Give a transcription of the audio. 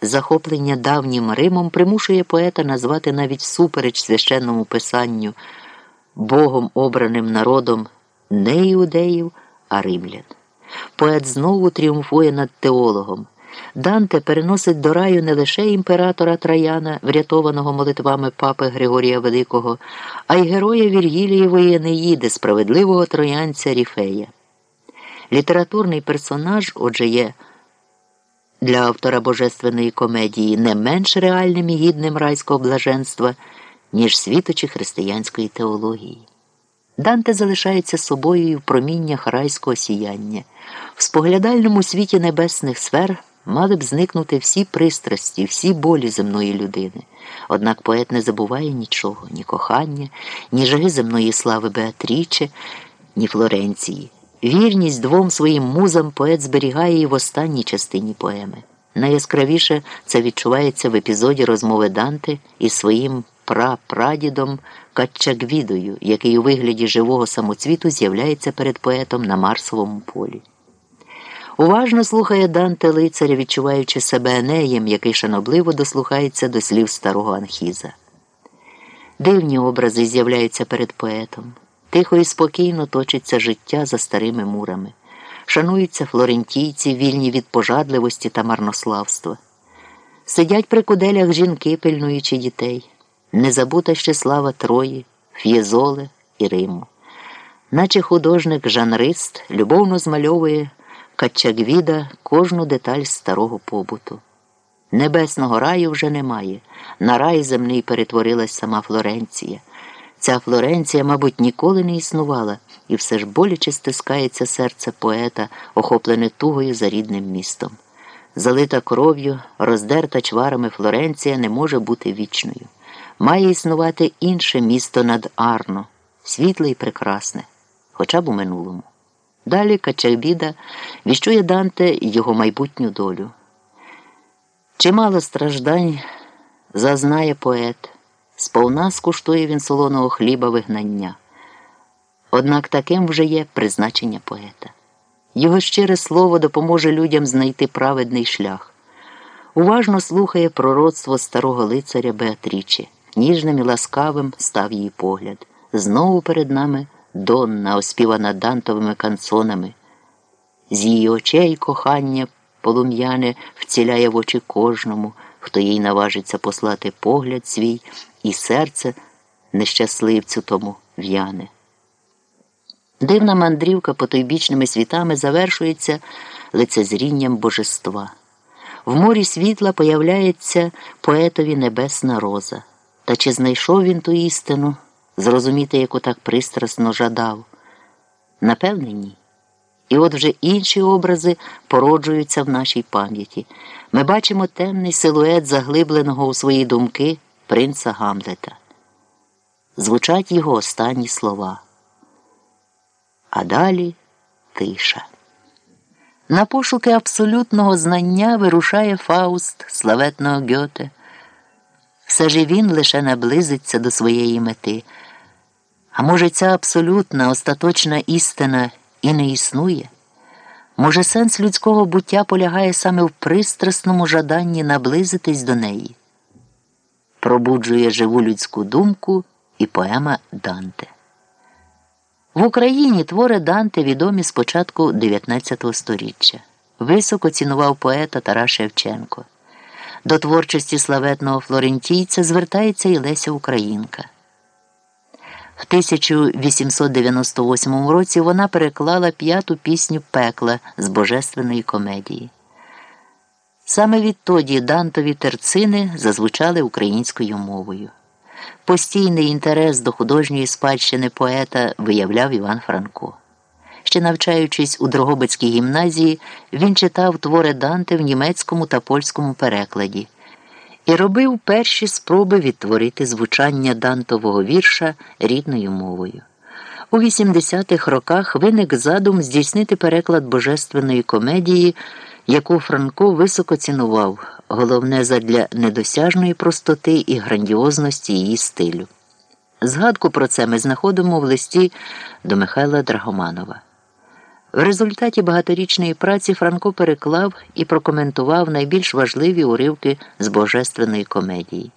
захоплення давнім Римом примушує поета назвати навіть всупереч священному писанню Богом обраним народом не іудеїв, а римлян. Поет знову тріумфує над теологом. Данте переносить до раю не лише імператора Траяна, врятованого молитвами папи Григорія Великого, а й героя Віргілієвої Енеїди, справедливого троянця Ріфея. Літературний персонаж, отже, є для автора божественної комедії не менш реальним і гідним райського блаженства, ніж світочі християнської теології. Данте залишається собою і в проміннях райського сіяння. В споглядальному світі небесних сфер мали б зникнути всі пристрасті, всі болі земної людини. Однак поет не забуває нічого, ні кохання, ні жаги земної слави Беатріче, ні Флоренції. Вірність двом своїм музам поет зберігає і в останній частині поеми. Найяскравіше це відчувається в епізоді розмови Данте із своїм прапрадідом Каччагвідою, який у вигляді живого самоцвіту з'являється перед поетом на Марсовому полі. Уважно слухає Данте лицаря, відчуваючи себе Енеєм, який шанобливо дослухається до слів старого Анхіза. Дивні образи з'являються перед поетом. Тихо і спокійно точиться життя за старими мурами. Шануються флорентійці, вільні від пожадливості та марнославства. Сидять при куделях жінки, пильнуючи дітей. Не забута ще слава Трої, Ф'єзоле і Риму. Наче художник-жанрист любовно змальовує Каччагвіда кожну деталь старого побуту. Небесного раю вже немає. На рай земний перетворилась сама Флоренція. Ця Флоренція, мабуть, ніколи не існувала, і все ж боляче стискається серце поета, охоплене тугою за рідним містом. Залита кров'ю, роздерта чварами Флоренція не може бути вічною. Має існувати інше місто над Арно, світле і прекрасне, хоча б у минулому. Далі Каччагвіда віщує Данте його майбутню долю. Чимало страждань зазнає поет, сповна скуштує він солоного хліба вигнання. Однак таким вже є призначення поета. Його щире слово допоможе людям знайти праведний шлях. Уважно слухає пророцтво старого лицаря Беатріче. Ніжним і ласкавим став її погляд. Знову перед нами Донна, оспівана Дантовими канцонами. З її очей кохання полум'яне вціляє в очі кожному, хто їй наважиться послати погляд свій, і серце нещасливцю тому в'яне. Дивна мандрівка потойбічними світами завершується лицезрінням божества. В морі світла появляється поетові небесна роза. Та чи знайшов він ту істину, зрозуміти, яку так пристрасно жадав? Напевне, ні. І от вже інші образи породжуються в нашій пам'яті. Ми бачимо темний силует заглибленого у свої думки принца Гамлета. Звучать його останні слова. А далі тиша. На пошуки абсолютного знання вирушає Фауст славетного Гьоте. Все ж і він лише наблизиться до своєї мети. А може, ця абсолютна, остаточна істина і не існує? Може, сенс людського буття полягає саме в пристрасному жаданні наблизитись до неї? Пробуджує живу людську думку і поема Данте. В Україні твори Данте відомі з початку 19 століття. Високо цінував поета Тарас Шевченко. До творчості славетного флорентійця звертається і Леся Українка. В 1898 році вона переклала 5-ту пісню «Пекла» з божественної комедії. Саме відтоді Дантові терцини зазвучали українською мовою. Постійний інтерес до художньої спадщини поета виявляв Іван Франко. Ще навчаючись у Дрогобицькій гімназії, він читав твори Данте в німецькому та польському перекладі і робив перші спроби відтворити звучання Дантового вірша рідною мовою. У 80-х роках виник задум здійснити переклад божественної комедії, яку Франко високо цінував, головне задля недосяжної простоти і грандіозності її стилю. Згадку про це ми знаходимо в листі до Михайла Драгоманова. В результаті багаторічної праці Франко переклав і прокоментував найбільш важливі уривки з Божественної комедії.